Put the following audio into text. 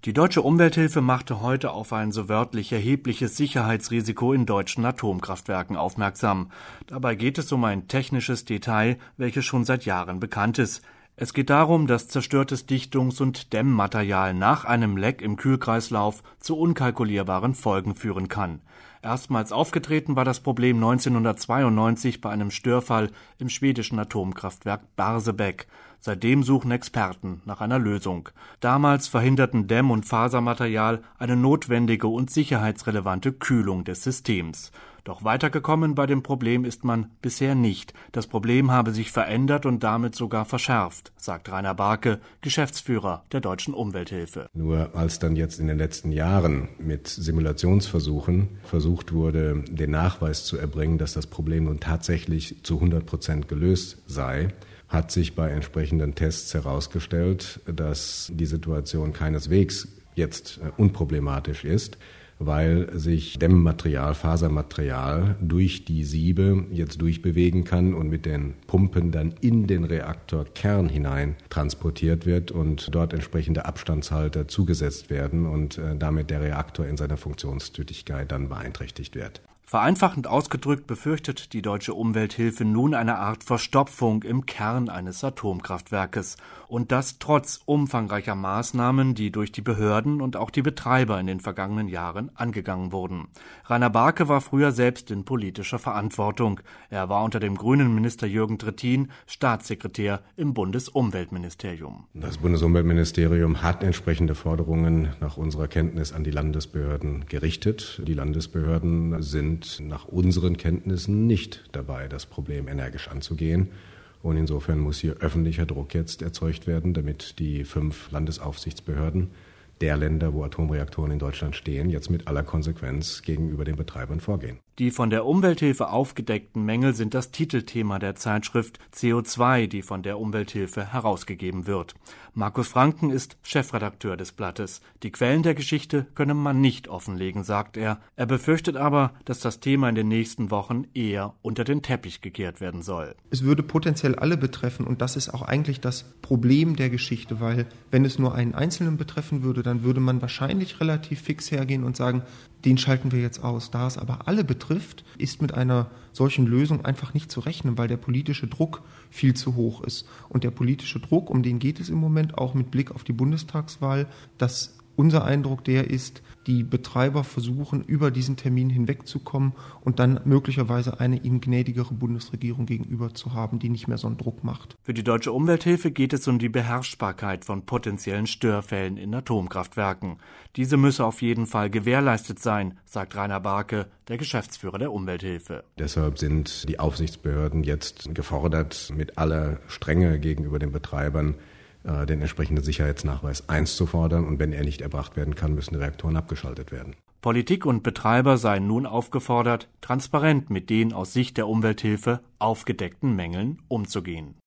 Die Deutsche Umwelthilfe machte heute auf ein so wörtlich erhebliches Sicherheitsrisiko in deutschen Atomkraftwerken aufmerksam. Dabei geht es um ein technisches Detail, welches schon seit Jahren bekannt ist. Es geht darum, dass zerstörtes Dichtungs- und Dämmmaterial nach einem Leck im Kühlkreislauf zu unkalkulierbaren Folgen führen kann. Erstmals aufgetreten war das Problem 1992 bei einem Störfall im schwedischen Atomkraftwerk Barsebäck. Seitdem suchen Experten nach einer Lösung. Damals verhinderten Dämm- und Fasermaterial eine notwendige und sicherheitsrelevante Kühlung des Systems. Doch weitergekommen bei dem Problem ist man bisher nicht. Das Problem habe sich verändert und damit sogar verschärft, sagt Rainer Barke, Geschäftsführer der Deutschen Umwelthilfe. Nur als dann jetzt in den letzten Jahren mit Simulationsversuchen versucht wurde, den Nachweis zu erbringen, dass das Problem nun tatsächlich zu 100% gelöst sei, hat sich bei entsprechenden Tests herausgestellt, dass die Situation keineswegs jetzt unproblematisch ist, weil sich Dämmmaterial, Fasermaterial durch die Siebe jetzt durchbewegen kann und mit den Pumpen dann in den Reaktorkern hinein transportiert wird und dort entsprechende Abstandshalter zugesetzt werden und damit der Reaktor in seiner Funktionstüchtigkeit dann beeinträchtigt wird. Vereinfachend ausgedrückt befürchtet die Deutsche Umwelthilfe nun eine Art Verstopfung im Kern eines Atomkraftwerkes. Und das trotz umfangreicher Maßnahmen, die durch die Behörden und auch die Betreiber in den vergangenen Jahren angegangen wurden. Rainer Barke war früher selbst in politischer Verantwortung. Er war unter dem grünen Minister Jürgen Trittin Staatssekretär im Bundesumweltministerium. Das Bundesumweltministerium hat entsprechende Forderungen nach unserer Kenntnis an die Landesbehörden gerichtet. Die Landesbehörden sind nach unseren Kenntnissen nicht dabei, das Problem energisch anzugehen. Und insofern muss hier öffentlicher Druck jetzt erzeugt werden, damit die 5 Landesaufsichtsbehörden der Länder, wo Atomreaktoren in Deutschland stehen, jetzt mit aller Konsequenz gegenüber den Betreibern vorgehen. Die von der Umwelthilfe aufgedeckten Mängel sind das Titelthema der Zeitschrift CO2, die von der Umwelthilfe herausgegeben wird. Markus Franken ist Chefredakteur des Blattes. Die Quellen der Geschichte könne man nicht offenlegen, sagt er. Er befürchtet aber, dass das Thema in den nächsten Wochen eher unter den Teppich gekehrt werden soll. Es würde potenziell alle betreffen und das ist auch eigentlich das Problem der Geschichte, weil wenn es nur einen Einzelnen betreffen würde, dann würde man wahrscheinlich relativ fix hergehen und sagen, den schalten wir jetzt aus. Da es aber alle betrifft, ist mit einer solchen Lösung einfach nicht zu rechnen, weil der politische Druck viel zu hoch ist. Und der politische Druck, um den geht es im Moment auch mit Blick auf die Bundestagswahl, dass unser Eindruck der ist, die Betreiber versuchen, über diesen Termin hinwegzukommen und dann möglicherweise eine ihnen gnädigere Bundesregierung gegenüber zu haben, die nicht mehr so einen Druck macht. Für die Deutsche Umwelthilfe geht es um die Beherrschbarkeit von potenziellen Störfällen in Atomkraftwerken. Diese müsse auf jeden Fall gewährleistet sein, sagt Rainer Barke, der Geschäftsführer der Umwelthilfe. Deshalb sind die Aufsichtsbehörden jetzt gefordert, mit aller Strenge gegenüber den Betreibern den entsprechenden Sicherheitsnachweis einzufordern und wenn er nicht erbracht werden kann, müssen die Reaktoren abgeschaltet werden. Politik und Betreiber seien nun aufgefordert, transparent mit den aus Sicht der Umwelthilfe aufgedeckten Mängeln umzugehen.